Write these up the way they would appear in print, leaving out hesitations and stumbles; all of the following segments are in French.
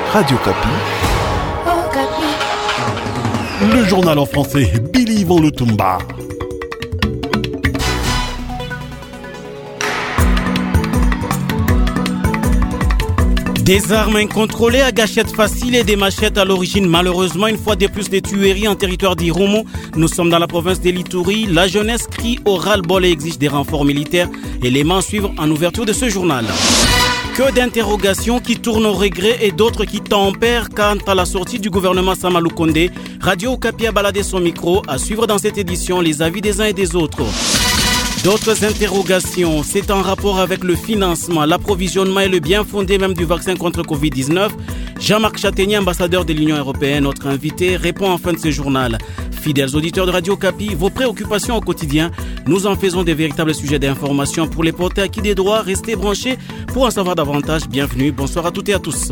Radio Kapi. Le journal en français, Billy Van Lutumba. Des armes incontrôlées à gâchette facile et des machettes à l'origine. Malheureusement, une fois de plus des tueries en territoire d'Irumu. Nous sommes dans la province de l'Ituri. La jeunesse crie au ras-le-bol et exige des renforts militaires. Éléments à suivre en ouverture de ce journal. Que d'interrogations qui tournent au regret et d'autres qui tempèrent quant à la sortie du gouvernement Samalou Kondé. Radio Okapi a baladé son micro. À suivre dans cette édition les avis des uns et des autres. D'autres interrogations, c'est en rapport avec le financement, l'approvisionnement et le bien fondé même du vaccin contre Covid-19. Jean-Marc Châtaignier, ambassadeur de l'Union européenne, notre invité, répond en fin de ce journal. Fidèles auditeurs de Radio Kapi, vos préoccupations au quotidien, nous en faisons des véritables sujets d'information pour les porter acquis des droits. Restez branchés pour en savoir davantage. Bienvenue, bonsoir à toutes et à tous.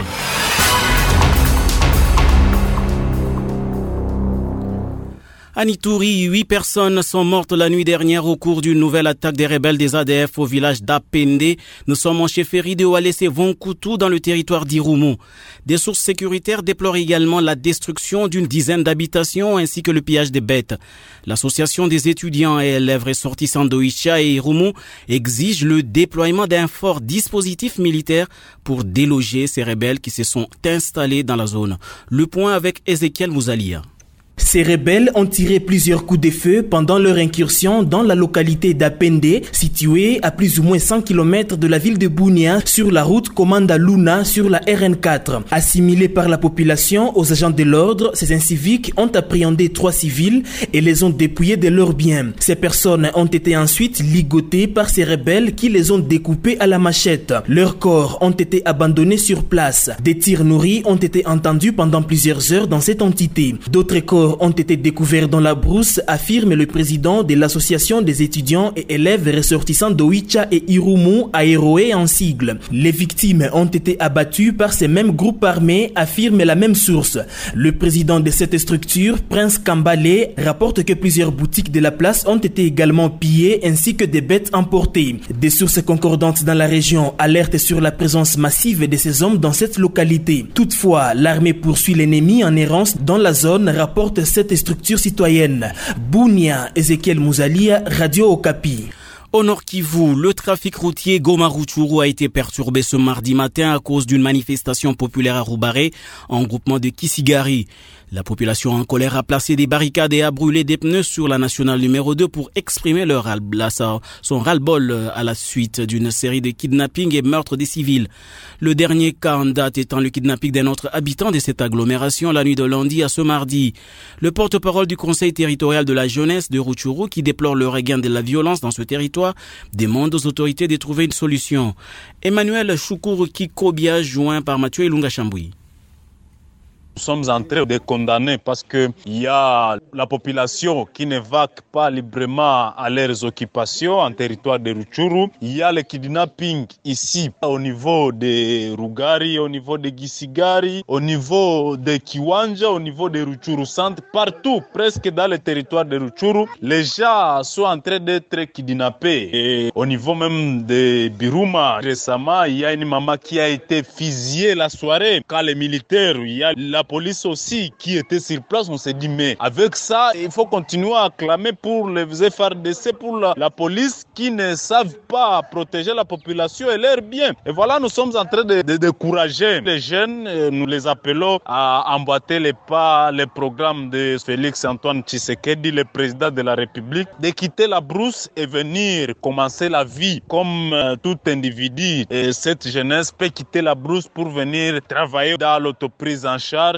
À Ituri, 8 personnes sont mortes la nuit dernière au cours d'une nouvelle attaque des rebelles des ADF au village d'Apende. Nous sommes en chefferie de Walese Vonkutu dans le territoire d'Irumu. Des sources sécuritaires déplorent également la destruction d'une dizaine d'habitations ainsi que le pillage des bêtes. L'association des étudiants et élèves ressortissants d'Oicha et Irumu exige le déploiement d'un fort dispositif militaire pour déloger ces rebelles qui se sont installés dans la zone. Le point avec Ezekiel Mouzalia. Ces rebelles ont tiré plusieurs coups de feu pendant leur incursion dans la localité d'Apende, située à plus ou moins 100 km de la ville de Bunia, sur la route Komanda Luna sur la RN4. Assimilés par la population aux agents de l'ordre, ces inciviques ont appréhendé 3 civils et les ont dépouillés de leurs biens. Ces personnes ont été ensuite ligotées par ces rebelles qui les ont découpés à la machette. Leurs corps ont été abandonnés sur place. Des tirs nourris ont été entendus pendant plusieurs heures dans cette entité. D'autres corps ont été découverts dans la brousse, affirme le président de l'association des étudiants et élèves ressortissants d'Oicha et Irumu, Aéroé en sigle. Les victimes ont été abattues par ces mêmes groupes armés, affirme la même source. Le président de cette structure, Prince Kambale, rapporte que plusieurs boutiques de la place ont été également pillées ainsi que des bêtes emportées. Des sources concordantes dans la région alertent sur la présence massive de ces hommes dans cette localité. Toutefois, l'armée poursuit l'ennemi en errance dans la zone, rapporte cette structure citoyenne. Bunia, Ezekiel Mouzalia, Radio Okapi. Au Nord Kivu, le trafic routier Goma-Rutshuru a été perturbé ce mardi matin à cause d'une manifestation populaire à Roubaré, en groupement de Kisigari. La population en colère a placé des barricades et a brûlé des pneus sur la nationale numéro 2 pour exprimer son ras-le-bol à la suite d'une série de kidnappings et meurtres des civils. Le dernier cas en date étant le kidnapping d'un autre habitant de cette agglomération la nuit de lundi à ce mardi. Le porte-parole du conseil territorial de la jeunesse de Rutshuru, qui déplore le regain de la violence dans ce territoire, demande aux autorités de trouver une solution. Emmanuel Choukourou Kikobia, joint par Mathieu Ilunga Chamboui. Nous sommes en train de condamner parce qu'il y a la population qui ne va pas librement à leurs occupations en territoire de Rutshuru. Il y a le kidnapping ici au niveau de Rugari, au niveau de Gisigari, au niveau de Kiwanja, au niveau de Rutshuru Centre, partout, presque dans le territoire de Rutshuru. Les gens sont en train d'être kidnappés. Et au niveau même de Biruma, récemment, il y a une maman qui a été fusillée la soirée. Quand les militaires, il y a la police aussi qui était sur place, on s'est dit mais avec ça, il faut continuer à clamer pour les FARDC, pour la police qui ne savent pas protéger la population et leurs biens. Et voilà, nous sommes en train de décourager les jeunes, nous les appelons à emboîter les pas, les programmes de Félix Antoine Tshisekedi, le président de la République, de quitter la brousse et venir commencer la vie comme tout individu. Et cette jeunesse peut quitter la brousse pour venir travailler dans l'autoprise en charge.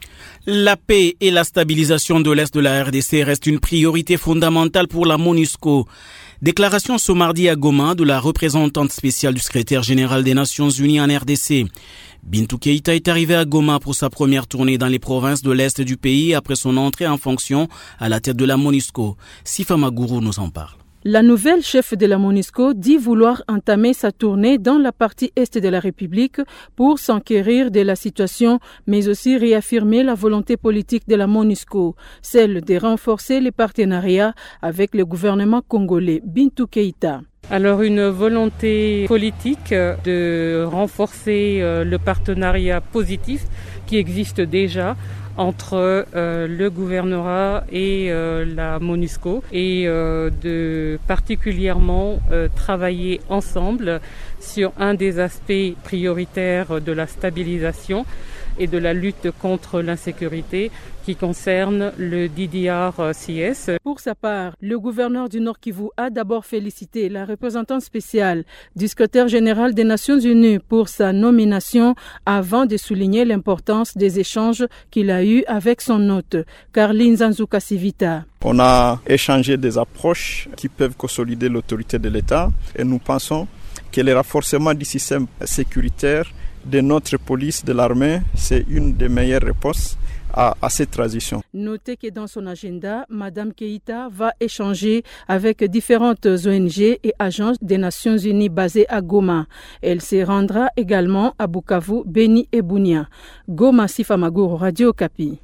La paix et la stabilisation de l'Est de la RDC restent une priorité fondamentale pour la MONUSCO. Déclaration ce mardi à Goma de la représentante spéciale du secrétaire général des Nations Unies en RDC. Bintou Keïta est arrivé à Goma pour sa première tournée dans les provinces de l'Est du pays après son entrée en fonction à la tête de la MONUSCO. Sifa Magourou nous en parle. La nouvelle chef de la MONUSCO dit vouloir entamer sa tournée dans la partie est de la République pour s'enquérir de la situation, mais aussi réaffirmer la volonté politique de la MONUSCO, celle de renforcer les partenariats avec le gouvernement congolais. Bintou Keïta. Alors une volonté politique de renforcer le partenariat positif qui existe déjà entre le gouvernorat et la MONUSCO et de particulièrement travailler ensemble sur un des aspects prioritaires de la stabilisation et de la lutte contre l'insécurité qui concerne le DDR-CS. Pour sa part, le gouverneur du Nord Kivu a d'abord félicité la représentante spéciale du secrétaire général des Nations Unies pour sa nomination avant de souligner l'importance des échanges qu'il a eus avec son hôte, Carline Zanzuka Sivita. On a échangé des approches qui peuvent consolider l'autorité de l'État et nous pensons que le renforcement du système sécuritaire de notre police, de l'armée, c'est une des meilleures réponses à cette transition. Notez que dans son agenda, Mme Keïta va échanger avec différentes ONG et agences des Nations Unies basées à Goma. Elle se rendra également à Bukavu, Beni et Bunia. Goma, Sifa Magouro, Radio Okapi.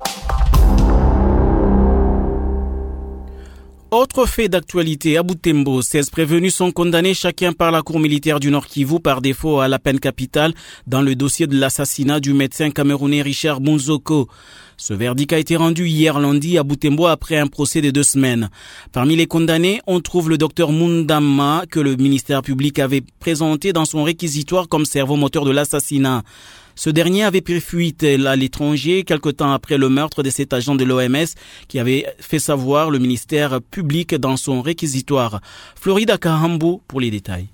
Autre fait d'actualité, à Butembo, 16 prévenus sont condamnés chacun par la Cour militaire du Nord Kivu par défaut à la peine capitale dans le dossier de l'assassinat du médecin camerounais Richard Munzoko. Ce verdict a été rendu hier lundi à Butembo après un procès de 2 semaines. Parmi les condamnés, on trouve le docteur Mundama que le ministère public avait présenté dans son réquisitoire comme cerveau moteur de l'assassinat. Ce dernier avait pris fuite à l'étranger quelque temps après le meurtre de cet agent de l'OMS qui avait fait savoir le ministère public dans son réquisitoire. Florida Kahambu pour les détails.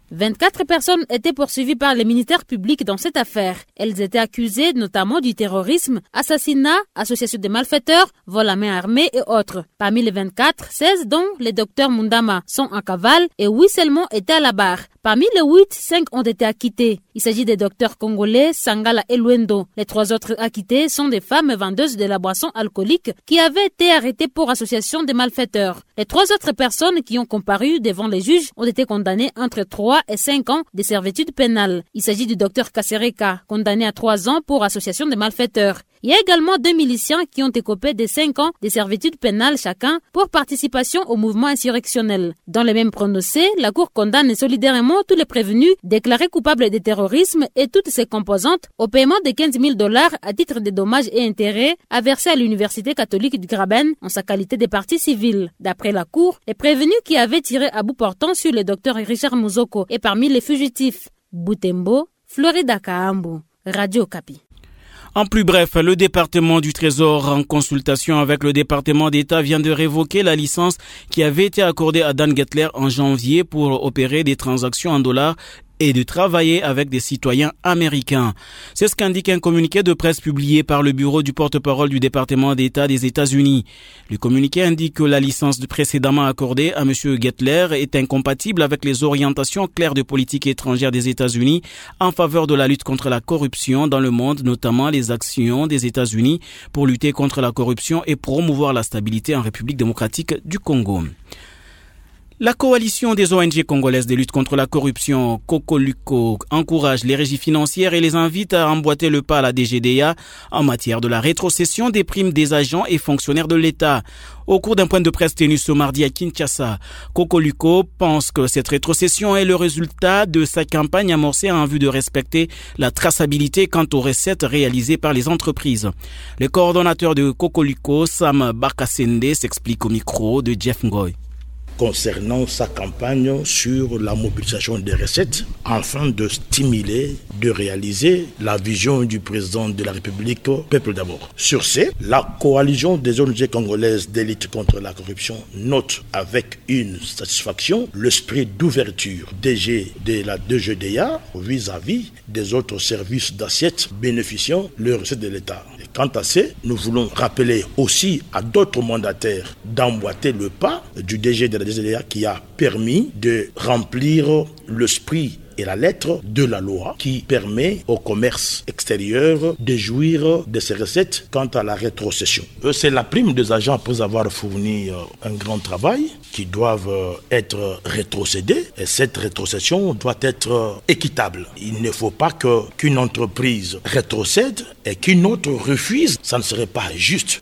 24 personnes étaient poursuivies par le ministère public dans cette affaire. Elles étaient accusées notamment du terrorisme, assassinat, association de malfaiteurs, vol à main armée et autres. Parmi les 24, 16 dont le docteur Mundama sont en cavale et 8 seulement étaient à la barre. Parmi les 8, 5 ont été acquittés. Il s'agit des docteurs congolais Sangala et Luendo. Les 3 autres acquittés sont des femmes vendeuses de la boisson alcoolique qui avaient été arrêtées pour association de malfaiteurs. Les 3 autres personnes qui ont comparu devant les juges ont été condamnées entre 3 et 5 ans de servitude pénale. Il s'agit du docteur Kasereka, condamné à 3 ans pour association de malfaiteurs. Il y a également 2 miliciens qui ont écopé de 5 ans de servitude pénale chacun pour participation au mouvement insurrectionnel. Dans le même prononcé, la Cour condamne solidairement tous les prévenus déclarés coupables de terrorisme et toutes ses composantes au paiement de $15,000 à titre de dommages et intérêts à verser à l'Université catholique du Graben en sa qualité de partie civile. D'après la Cour, les prévenus qui avaient tiré à bout portant sur le docteur Richard Munzoko et parmi les fugitifs. Butembo, Florida Kahambu, Radio Okapi. En plus bref, le département du Trésor, en consultation avec le département d'État, vient de révoquer la licence qui avait été accordée à Dan Gettler en janvier pour opérer des transactions en dollars et de travailler avec des citoyens américains. C'est ce qu'indique un communiqué de presse publié par le bureau du porte-parole du département d'État des États-Unis. Le communiqué indique que la licence précédemment accordée à M. Gettler est incompatible avec les orientations claires de politique étrangère des États-Unis en faveur de la lutte contre la corruption dans le monde, notamment les actions des États-Unis pour lutter contre la corruption et promouvoir la stabilité en République démocratique du Congo. La coalition des ONG congolaises de lutte contre la corruption, Cocoluco, encourage les régies financières et les invite à emboîter le pas à la DGDA en matière de la rétrocession des primes des agents et fonctionnaires de l'État. Au cours d'un point de presse tenu ce mardi à Kinshasa, Cocoluco pense que cette rétrocession est le résultat de sa campagne amorcée en vue de respecter la traçabilité quant aux recettes réalisées par les entreprises. Le coordonnateur de Cocoluco, Sam Barkasende, s'explique au micro de Jeff Ngoy. Concernant sa campagne sur la mobilisation des recettes, afin de stimuler, de réaliser la vision du président de la République, peuple d'abord. Sur ce, la coalition des ONG congolaises d'élite contre la corruption note avec une satisfaction l'esprit d'ouverture de la DGDA vis-à-vis des autres services d'assiette bénéficiant les recettes de l'État. Et quant à ça, nous voulons rappeler aussi à d'autres mandataires d'emboîter le pas du DG de la DGDA qui a permis de remplir l'esprit et la lettre de la loi qui permet au commerce extérieur de jouir de ces recettes quant à la rétrocession. C'est la prime des agents après avoir fourni un grand travail qui doivent être rétrocédés et cette rétrocession doit être équitable. Il ne faut pas qu'une entreprise rétrocède et qu'une autre refuse, ça ne serait pas juste.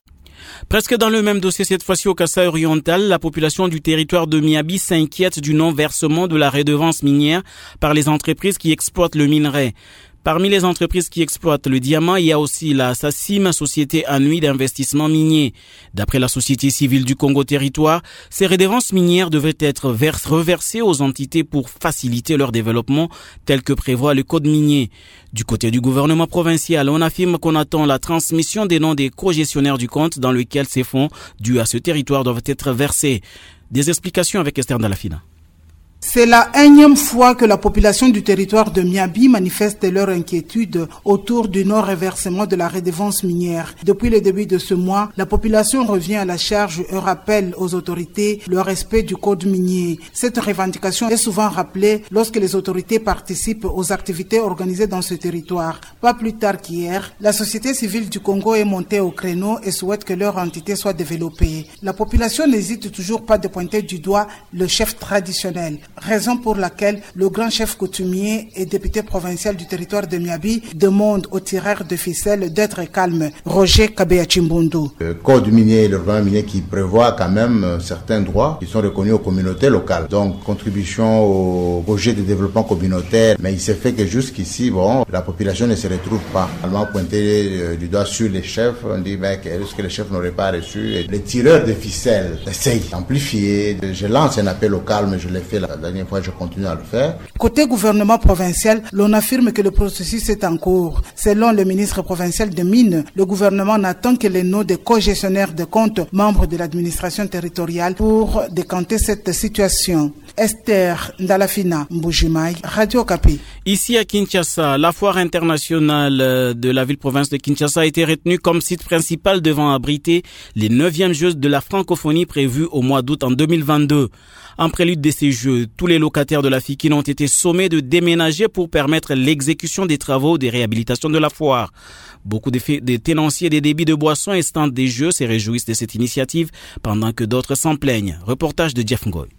Presque dans le même dossier, cette fois-ci au Kasaï oriental, la population du territoire de Miabi s'inquiète du non-versement de la redevance minière par les entreprises qui exploitent le minerai. Parmi les entreprises qui exploitent le diamant, il y a aussi la SACIM, Société Anouï d'investissement minier. D'après la Société civile du Congo Territoire, ces redevances minières devraient être reversées aux entités pour faciliter leur développement, tel que prévoit le code minier. Du côté du gouvernement provincial, on affirme qu'on attend la transmission des noms des co-gestionnaires du compte dans lequel ces fonds dus à ce territoire doivent être versés. Des explications avec Esther Dalafina. C'est la énième fois que la population du territoire de Miabi manifeste leur inquiétude autour du non-reversement de la redevance minière. Depuis le début de ce mois, la population revient à la charge et rappelle aux autorités le respect du code minier. Cette revendication est souvent rappelée lorsque les autorités participent aux activités organisées dans ce territoire. Pas plus tard qu'hier, la société civile du Congo est montée au créneau et souhaite que leur entité soit développée. La population n'hésite toujours pas de pointer du doigt le chef traditionnel. Raison pour laquelle le grand chef coutumier et député provincial du territoire de Miabi demande aux tireurs de ficelles d'être calmes. Roger Kabeya-Chimbundu. Le code minier et le règlement minier qui prévoit quand même certains droits qui sont reconnus aux communautés locales. Donc contribution au projet de développement communautaire. Mais il s'est fait que jusqu'ici, la population ne se retrouve pas. Allemand pointé du doigt sur les chefs. On dit est-ce que les chefs n'auraient pas reçu. Et les tireurs de ficelles essayent d'amplifier. Je lance un appel au calme, je l'ai fait la dernière fois, je continue à le faire. Côté gouvernement provincial, l'on affirme que le processus est en cours. Selon le ministre provincial des Mines, le gouvernement n'attend que les noms des co-gestionnaires de comptes membres de l'administration territoriale pour décanter cette situation. Esther Ndalafina, Mbujimai, Radio Okapi. Ici à Kinshasa, la foire internationale de la ville-province de Kinshasa a été retenue comme site principal devant abriter les 9e Jeux de la francophonie prévus au mois d'août en 2022. En prélude de ces Jeux, tous les locataires de la FIKIN ont été sommés de déménager pour permettre l'exécution des travaux de réhabilitation de la foire. Beaucoup de tenanciers des débits de boissons et stands des Jeux se réjouissent de cette initiative pendant que d'autres s'en plaignent. Reportage de Jeff Ngoy.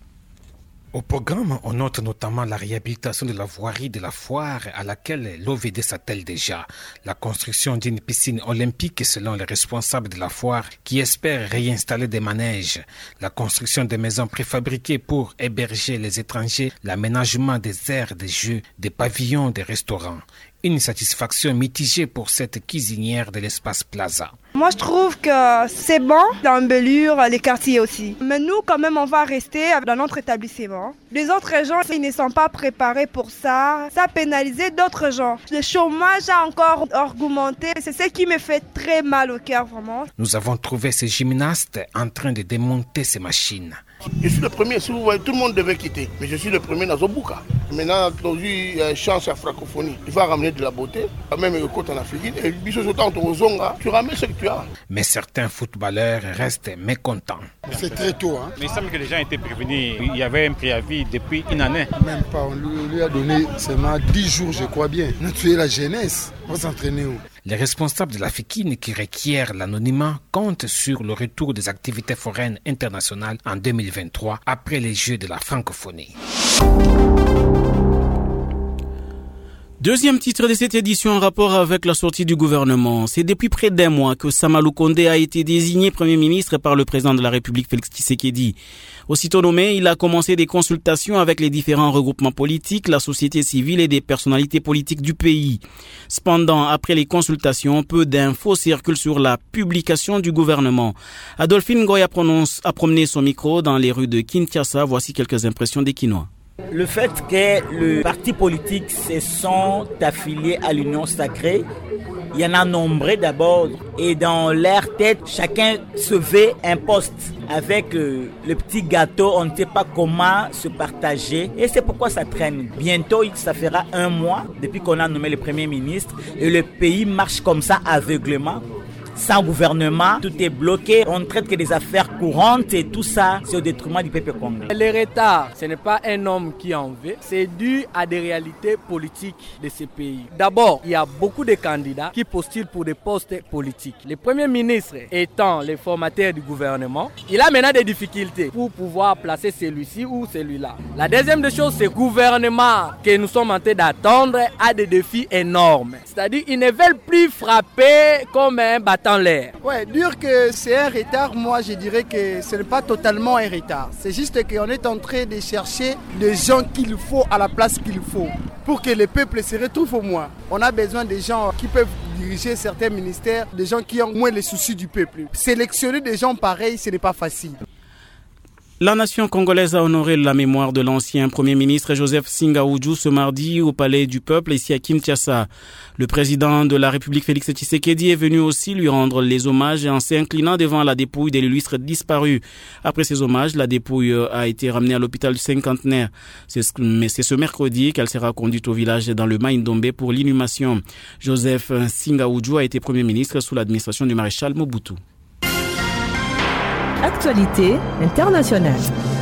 Au programme, on note notamment la réhabilitation de la voirie de la foire à laquelle l'OVD s'attelle déjà, la construction d'une piscine olympique selon les responsables de la foire qui espèrent réinstaller des manèges, la construction des maisons préfabriquées pour héberger les étrangers, l'aménagement des aires de jeux, des pavillons, des restaurants. Une satisfaction mitigée pour cette cuisinière de l'espace Plaza. Moi, je trouve que c'est bon d'embellir les quartiers aussi. Mais nous, quand même, on va rester dans notre établissement. Les autres gens, ils ne sont pas préparés pour ça. Ça a pénalisé d'autres gens. Le chômage a encore augmenté. C'est ce qui me fait très mal au cœur, vraiment. Nous avons trouvé ces gymnastes en train de démonter ces machines. Je suis le premier, si vous voyez, tout le monde devait quitter. Mais je suis le premier dans Zobuka. Maintenant, il y a une chance à la francophonie. Il va ramener de la beauté, même le côté en Afrique. Et tu ramènes ce que tu as. Mais certains footballeurs restent mécontents. C'est très tôt. Mais il semble que les gens étaient prévenus. Il y avait un préavis depuis une année. Même pas. On lui a donné seulement 10 jours, je crois bien. Notre la jeunesse, on va s'entraîner où? Les responsables de la FIKIN qui requièrent l'anonymat comptent sur le retour des activités foraines internationales en 2023 après les Jeux de la francophonie. Deuxième titre de cette édition en rapport avec la sortie du gouvernement. C'est depuis près d'un mois que Samalou Kondé a été désigné Premier ministre par le président de la République Félix Tshisekedi. Aussitôt nommé, il a commencé des consultations avec les différents regroupements politiques, la société civile et des personnalités politiques du pays. Cependant, après les consultations, peu d'infos circulent sur la publication du gouvernement. Adolphine Ngoy a promené son micro dans les rues de Kinshasa. Voici quelques impressions des Kinois. Le fait que les partis politiques se sont affiliés à l'Union sacrée, il y en a nombreux d'abord, et dans leur tête, chacun se veut un poste. Avec le petit gâteau, on ne sait pas comment se partager, et c'est pourquoi ça traîne. Bientôt, ça fera un mois depuis qu'on a nommé le Premier ministre, et le pays marche comme ça aveuglément. Sans gouvernement, tout est bloqué, on ne traite que des affaires courantes et tout ça, c'est au détriment du peuple congolais. Le retard, ce n'est pas un homme qui en veut, c'est dû à des réalités politiques de ce pays. D'abord, il y a beaucoup de candidats qui postulent pour des postes politiques. Le Premier ministre étant le formateur du gouvernement, il a maintenant des difficultés pour pouvoir placer celui-ci ou celui-là. La deuxième des choses, c'est le gouvernement que nous sommes en train d'attendre a des défis énormes. C'est-à-dire qu'ils ne veulent plus frapper comme un bâtard en l'air. Ouais, dire que c'est un retard, moi je dirais que ce n'est pas totalement un retard. C'est juste qu'on est en train de chercher les gens qu'il faut à la place qu'il faut pour que le peuple se retrouve au moins. On a besoin de gens qui peuvent diriger certains ministères, des gens qui ont moins les soucis du peuple. Sélectionner des gens pareils, ce n'est pas facile. La nation congolaise a honoré la mémoire de l'ancien Premier ministre Joseph Singaoudjou ce mardi au Palais du Peuple ici à Kinshasa. Le président de la République Félix Tshisekedi est venu aussi lui rendre les hommages en s'inclinant devant la dépouille de l'illustre disparu. Après ces hommages, la dépouille a été ramenée à l'hôpital du Cinquantenaire. Mais c'est ce mercredi qu'elle sera conduite au village dans le Maïndombe pour l'inhumation. Joseph Singaoudjou a été Premier ministre sous l'administration du maréchal Mobutu. Actualité internationale.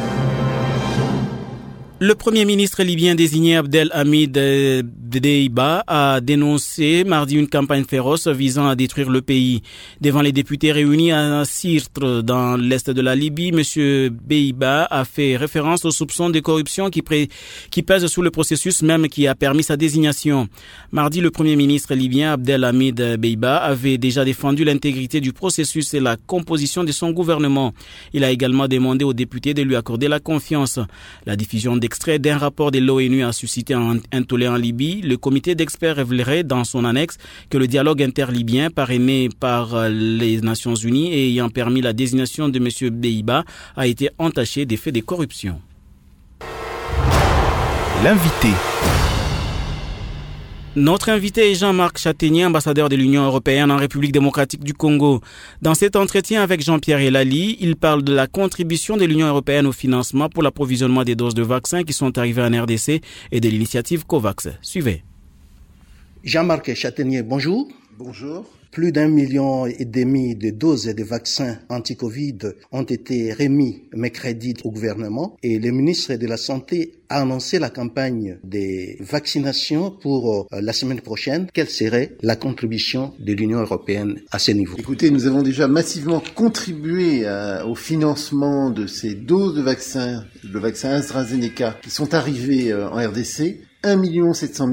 Le Premier ministre libyen désigné Abdelhamid Deiba a dénoncé mardi une campagne féroce visant à détruire le pays. Devant les députés réunis à Sirte dans l'est de la Libye, M. Deiba a fait référence aux soupçons de corruption qui pèsent sur le processus même qui a permis sa désignation. Mardi, le Premier ministre libyen Abdelhamid Deiba avait déjà défendu l'intégrité du processus et la composition de son gouvernement. Il a également demandé aux députés de lui accorder la confiance. La diffusion d'extraits d'un rapport de l'ONU a suscité un tollé en Libye. Le comité d'experts révélerait dans son annexe que le dialogue interlibyen parrainé par les Nations Unies et ayant permis la désignation de M. Deiba a été entaché des faits de corruption. L'invité. Notre invité est Jean-Marc Châtaignier, ambassadeur de l'Union européenne en République démocratique du Congo. Dans cet entretien avec Jean-Pierre Elali, il parle de la contribution de l'Union européenne au financement pour l'approvisionnement des doses de vaccins qui sont arrivées en RDC et de l'initiative COVAX. Suivez. Jean-Marc Châtaignier, bonjour. Bonjour. Plus d'1,5 million de doses de vaccins anti-Covid ont été remis mercredi au gouvernement et le ministre de la Santé a annoncé la campagne de vaccination pour la semaine prochaine. Quelle serait la contribution de l'Union européenne à ce niveau? Écoutez, nous avons déjà massivement contribué au financement de ces doses de vaccins, le vaccin AstraZeneca, qui sont arrivées en RDC. 1 700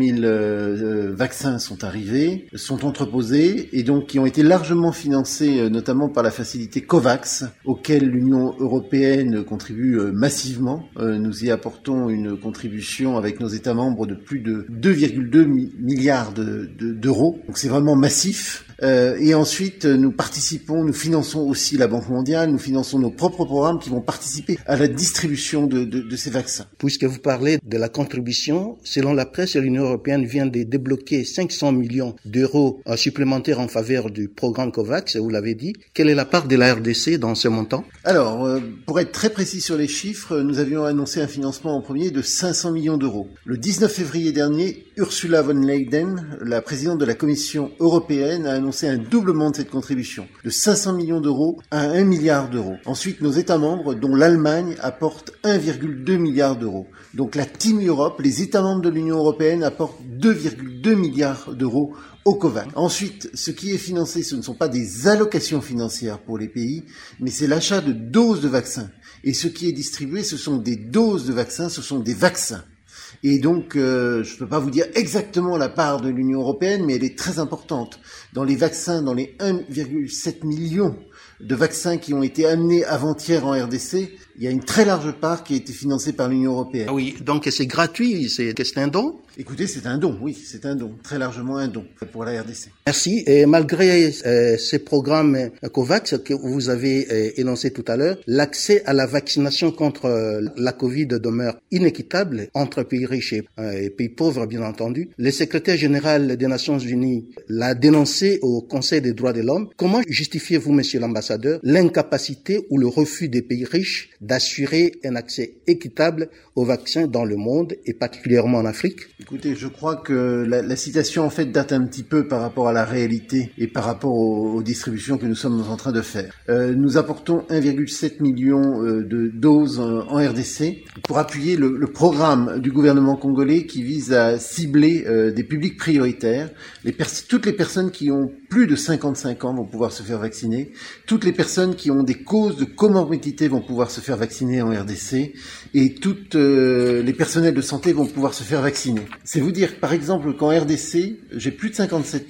000 vaccins sont arrivés, sont entreposés et donc qui ont été largement financés notamment par la facilité COVAX auquel l'Union européenne contribue massivement. Nous y apportons une contribution avec nos États membres de plus de 2,2 milliards d'euros. Donc c'est vraiment massif. Et ensuite, nous finançons aussi la Banque mondiale, nous finançons nos propres programmes qui vont participer à la distribution de ces vaccins. Puisque vous parlez de la contribution, selon la presse, l'Union européenne vient de débloquer 500 millions d'euros supplémentaires en faveur du programme COVAX, vous l'avez dit. Quelle est la part de la RDC dans ce montant? Alors, pour être très précis sur les chiffres, nous avions annoncé un financement en premier de 500 millions d'euros. Le 19 février dernier, Ursula von der Leyen, la présidente de la Commission européenne, a annoncé un doublement de cette contribution, de 500 millions d'euros à 1 milliard d'euros. Ensuite, nos États membres, dont l'Allemagne, apportent 1,2 milliard d'euros. Donc la Team Europe, les États membres de l'Union européenne apportent 2,2 milliards d'euros au COVAX. Ensuite, ce qui est financé, ce ne sont pas des allocations financières pour les pays, mais c'est l'achat de doses de vaccins. Et ce qui est distribué, ce sont des doses de vaccins, ce sont des vaccins. Et donc, je ne peux pas vous dire exactement la part de l'Union européenne, mais elle est très importante. Dans les vaccins, dans les 1,7 million de vaccins qui ont été amenés avant-hier en RDC, il y a une très large part qui a été financée par l'Union européenne. Ah oui, donc c'est gratuit, c'est un don? Écoutez, c'est un don, oui, c'est un don, très largement un don pour la RDC. Merci. Et malgré ces programmes COVAX que vous avez énoncé tout à l'heure, l'accès à la vaccination contre la Covid demeure inéquitable entre pays riches et pays pauvres, bien entendu. Le secrétaire général des Nations Unies l'a dénoncé au Conseil des droits de l'homme. Comment justifiez-vous, monsieur l'ambassadeur, l'incapacité ou le refus des pays riches d'assurer un accès équitable aux vaccins dans le monde et particulièrement en Afrique? Écoutez, je crois que la citation en fait date un petit peu par rapport à la réalité et par rapport aux distributions que nous sommes en train de faire. Nous apportons 1,7 million de doses en RDC pour appuyer le programme du gouvernement congolais qui vise à cibler des publics prioritaires. Toutes les personnes qui ont plus de 55 ans vont pouvoir se faire vacciner. Toutes les personnes qui ont des causes de comorbidité vont pouvoir se faire faire vacciner en RDC et toutes les personnels de santé vont pouvoir se faire vacciner. C'est vous dire, par exemple, qu'en RDC, j'ai plus de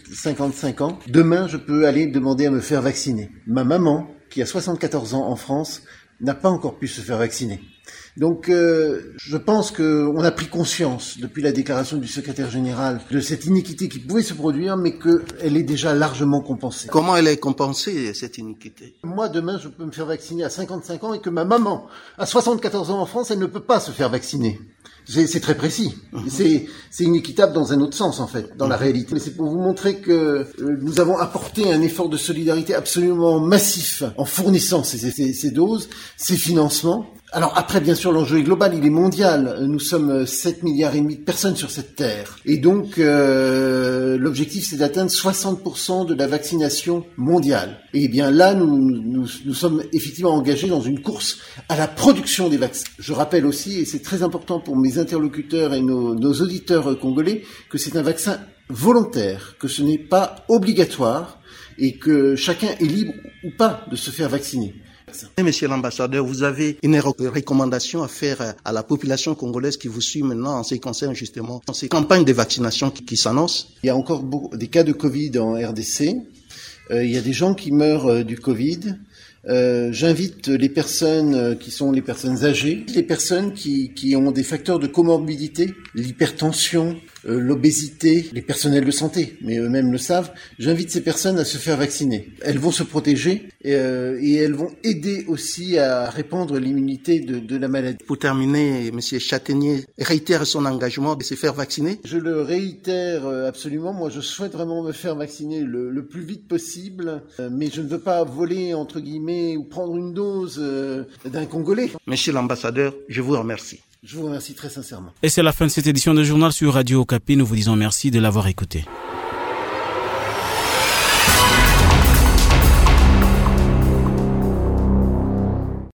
55 ans, demain je peux aller demander à me faire vacciner. Ma maman, qui a 74 ans en France, n'a pas encore pu se faire vacciner. Donc je pense qu'on a pris conscience depuis la déclaration du secrétaire général de cette iniquité qui pouvait se produire, mais qu'elle est déjà largement compensée. Comment elle est compensée, cette iniquité? Moi, demain, je peux me faire vacciner à 55 ans et que ma maman, à 74 ans en France, elle ne peut pas se faire vacciner. C'est très précis. C'est inéquitable dans un autre sens, en fait, dans la réalité. Mais c'est pour vous montrer que nous avons apporté un effort de solidarité absolument massif en fournissant ces doses, ces financements. Alors après, bien sûr, l'enjeu est global, il est mondial. Nous sommes 7,5 milliards de personnes sur cette terre. Et donc, l'objectif, c'est d'atteindre 60% de la vaccination mondiale. Et bien là, nous sommes effectivement engagés dans une course à la production des vaccins. Je rappelle aussi, et c'est très important pour mes interlocuteurs et nos auditeurs congolais, que c'est un vaccin volontaire, que ce n'est pas obligatoire et que chacun est libre ou pas de se faire vacciner. Monsieur l'ambassadeur, vous avez une recommandation à faire à la population congolaise qui vous suit maintenant en ce qui concerne justement ces campagnes de vaccination qui s'annoncent? Il y a encore des cas de Covid en RDC. Il y a des gens qui meurent du Covid. J'invite les personnes qui sont les personnes âgées, les personnes qui ont des facteurs de comorbidité, l'hypertension, l'obésité, les personnels de santé, mais eux-mêmes le savent. J'invite ces personnes à se faire vacciner. Elles vont se protéger et elles vont aider aussi à répandre l'immunité de la maladie. Pour terminer, Monsieur Châtaignier réitère son engagement de se faire vacciner. Je le réitère absolument. Moi, je souhaite vraiment me faire vacciner le plus vite possible, mais je ne veux pas voler, entre guillemets, ou prendre une dose d'un Congolais. Monsieur l'ambassadeur, je vous remercie. Je vous remercie très sincèrement. Et c'est la fin de cette édition de journal sur Radio Okapi. Nous vous disons merci de l'avoir écouté.